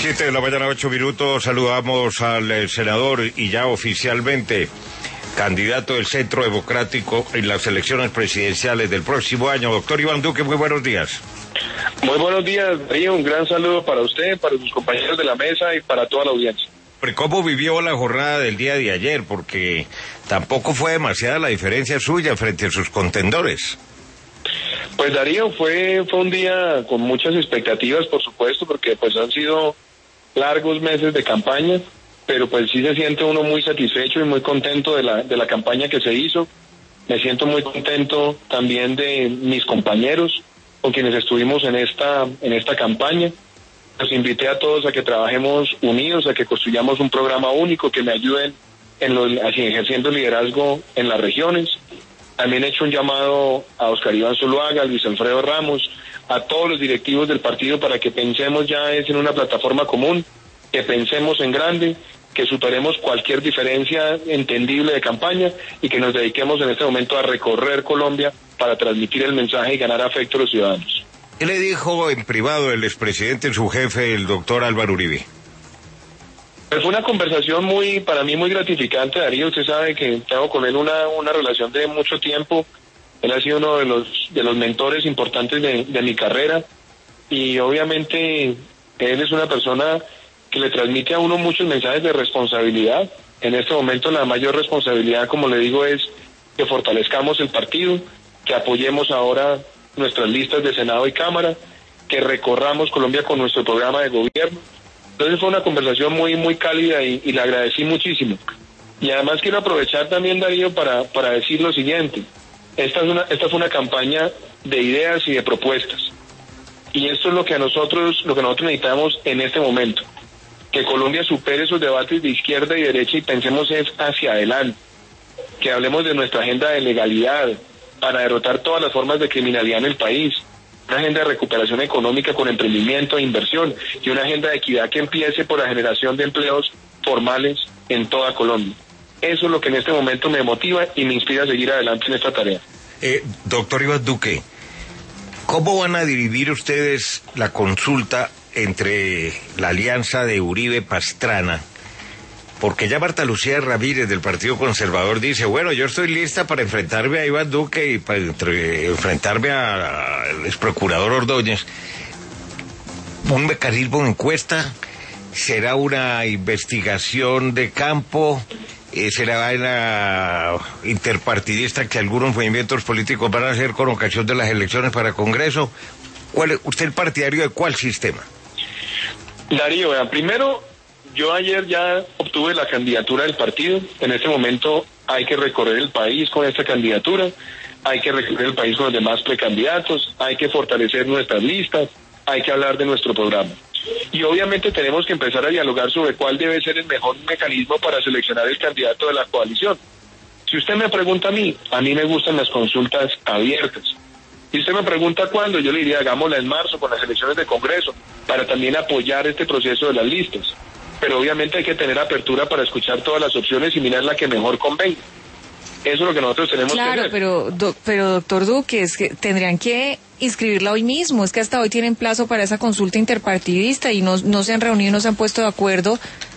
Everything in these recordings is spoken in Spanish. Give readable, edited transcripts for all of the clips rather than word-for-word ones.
7 de la mañana, 8 minutos. Saludamos al senador y ya oficialmente candidato del Centro Democrático en las elecciones presidenciales del próximo año. Doctor Iván Duque, muy buenos días. Muy buenos días, Darío. Un gran saludo para usted, para sus compañeros de la mesa y para toda la audiencia. ¿Cómo vivió la jornada del día de ayer? Porque tampoco fue demasiada la diferencia suya frente a sus contendores. Pues Darío, fue un día con muchas expectativas, por supuesto, porque pues han sido largos meses de campaña, pero pues sí se siente uno muy satisfecho y muy contento de la campaña que se hizo. Me siento muy contento también de mis compañeros con quienes estuvimos en esta campaña. Los invité a todos a que trabajemos unidos, a que construyamos un programa único, que me ayuden así ejerciendo liderazgo en las regiones. También he hecho un llamado a Oscar Iván Zuluaga, a Luis Alfredo Ramos, a todos los directivos del partido para que pensemos ya en una plataforma común, que pensemos en grande, que superemos cualquier diferencia entendible de campaña y que nos dediquemos en este momento a recorrer Colombia para transmitir el mensaje y ganar afecto a los ciudadanos. ¿Qué le dijo en privado el expresidente, su jefe, el doctor Álvaro Uribe? Fue una conversación para mí muy gratificante, Darío. Usted sabe que tengo con él una relación de mucho tiempo. Él ha sido uno de los mentores importantes de mi carrera y obviamente él es una persona que le transmite a uno muchos mensajes de responsabilidad. En este momento la mayor responsabilidad, como le digo, es que fortalezcamos el partido, que apoyemos ahora nuestras listas de Senado y Cámara, que recorramos Colombia con nuestro programa de gobierno. Entonces fue una conversación muy, muy cálida y le agradecí muchísimo. Y además quiero aprovechar también, Darío, para decir lo siguiente. Esta fue una campaña de ideas y de propuestas. Y esto es lo que nosotros necesitamos en este momento. Que Colombia supere esos debates de izquierda y derecha y pensemos hacia adelante. Que hablemos de nuestra agenda de legalidad para derrotar todas las formas de criminalidad en el país. Una agenda de recuperación económica con emprendimiento e inversión y una agenda de equidad que empiece por la generación de empleos formales en toda Colombia. Eso es lo que en este momento me motiva y me inspira a seguir adelante en esta tarea. Doctor Iván Duque, ¿cómo van a dividir ustedes la consulta entre la alianza de Uribe-Pastrana? Porque ya Marta Lucía Ramírez del Partido Conservador dice, bueno, yo estoy lista para enfrentarme a Iván Duque y para enfrentarme al exprocurador Ordóñez. ¿Un mecanismo de encuesta? ¿Será una investigación de campo? ¿Será una interpartidista que algunos movimientos políticos van a hacer con ocasión de las elecciones para Congreso? ¿Usted es partidario de cuál sistema? Darío, primero, yo ayer ya obtuve la candidatura del partido. En este momento hay que recorrer el país con esta candidatura, hay que recorrer el país con los demás precandidatos, hay que fortalecer nuestras listas, hay que hablar de nuestro programa. Y obviamente tenemos que empezar a dialogar sobre cuál debe ser el mejor mecanismo para seleccionar el candidato de la coalición. Si usted me pregunta a mí me gustan las consultas abiertas. Si usted me pregunta cuándo, yo le diría hagámosla en marzo con las elecciones de Congreso, para también apoyar este proceso de las listas. Pero obviamente hay que tener apertura para escuchar todas las opciones y mirar la que mejor convenga. Eso es lo que nosotros tenemos que hacer. Claro, pero doctor Duque, es que tendrían que inscribirla hoy mismo. Es que hasta hoy tienen plazo para esa consulta interpartidista y no se han reunido, no se han puesto de acuerdo.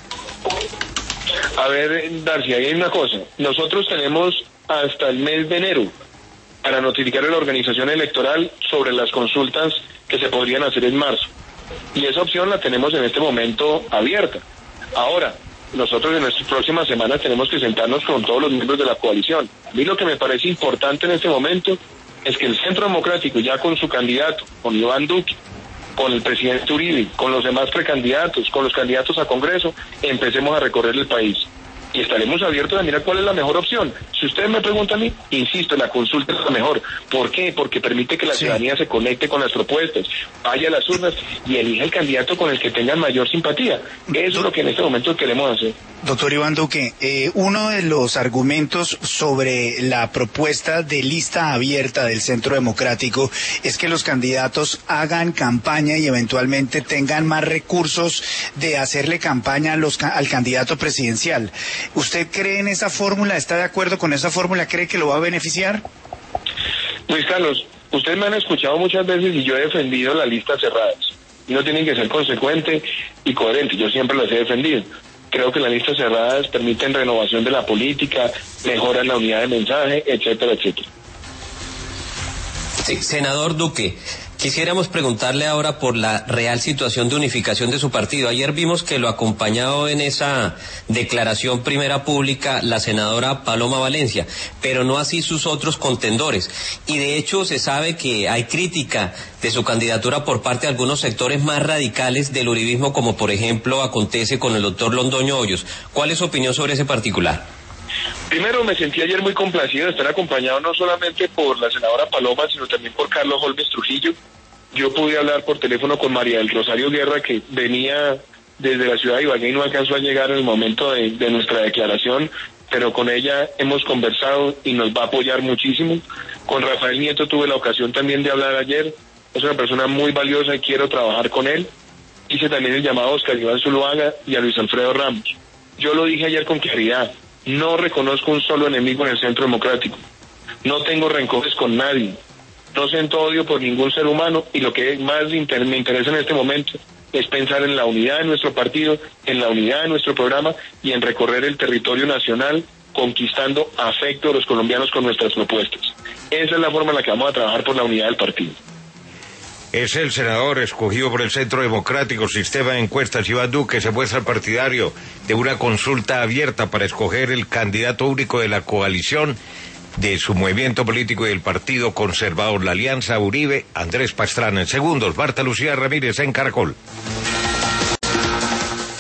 A ver, Darcy, ahí hay una cosa. Nosotros tenemos hasta el mes de enero para notificar a la organización electoral sobre las consultas que se podrían hacer en marzo. Y esa opción la tenemos en este momento abierta. Ahora, nosotros en nuestras próximas semanas tenemos que sentarnos con todos los miembros de la coalición. A mí lo que me parece importante en este momento es que el Centro Democrático, ya con su candidato, con Iván Duque, con el presidente Uribe, con los demás precandidatos, con los candidatos a Congreso, empecemos a recorrer el país. Y estaremos abiertos a mirar cuál es la mejor opción. Si usted me pregunta a mí, insisto, la consulta es la mejor. ¿Por qué? Porque permite que la ciudadanía se conecte con las propuestas, vaya a las urnas y elija el candidato con el que tengan mayor simpatía. Eso es lo que en este momento queremos hacer. Doctor Iván Duque, uno de los argumentos sobre la propuesta de lista abierta del Centro Democrático es que los candidatos hagan campaña y eventualmente tengan más recursos de hacerle campaña al candidato presidencial. ¿Usted cree en esa fórmula? ¿Está de acuerdo con esa fórmula? ¿Cree que lo va a beneficiar? Luis Carlos, ustedes me han escuchado muchas veces y yo he defendido las listas cerradas. y uno tiene que ser consecuente y coherente. Yo siempre las he defendido. Creo que las listas cerradas permiten renovación de la política, mejoran la unidad de mensaje, etcétera, etcétera. Sí, senador Duque, quisiéramos preguntarle ahora por la real situación de unificación de su partido. Ayer vimos que lo acompañó en esa declaración primera pública la senadora Paloma Valencia, pero no así sus otros contendores. Y de hecho se sabe que hay crítica de su candidatura por parte de algunos sectores más radicales del uribismo, como por ejemplo acontece con el doctor Londoño Hoyos. ¿Cuál es su opinión sobre ese particular? Primero, me sentí ayer muy complacido de estar acompañado no solamente por la senadora Paloma, sino también por Carlos Holmes Trujillo. Yo pude hablar por teléfono con María del Rosario Guerra, que venía desde la ciudad de Ibagué y no alcanzó a llegar en el momento de nuestra declaración, pero con ella hemos conversado y nos va a apoyar muchísimo. Con Rafael Nieto tuve la ocasión también de hablar ayer. Es una persona muy valiosa y quiero trabajar con él. Hice también el llamado a Oscar Iván Zuluaga y a Luis Alfredo Ramos. Yo lo dije ayer con claridad. No reconozco un solo enemigo en el Centro Democrático. No tengo rencores con nadie. No siento odio por ningún ser humano y lo que más me interesa en este momento es pensar en la unidad de nuestro partido, en la unidad de nuestro programa y en recorrer el territorio nacional conquistando afecto de los colombianos con nuestras propuestas. Esa es la forma en la que vamos a trabajar por la unidad del partido. Es el senador escogido por el Centro Democrático, Sistema de Encuestas, Iván Duque, se muestra partidario de una consulta abierta para escoger el candidato único de la coalición de su movimiento político y del Partido Conservador, la Alianza Uribe, Andrés Pastrana. En segundos, Marta Lucía Ramírez en Caracol.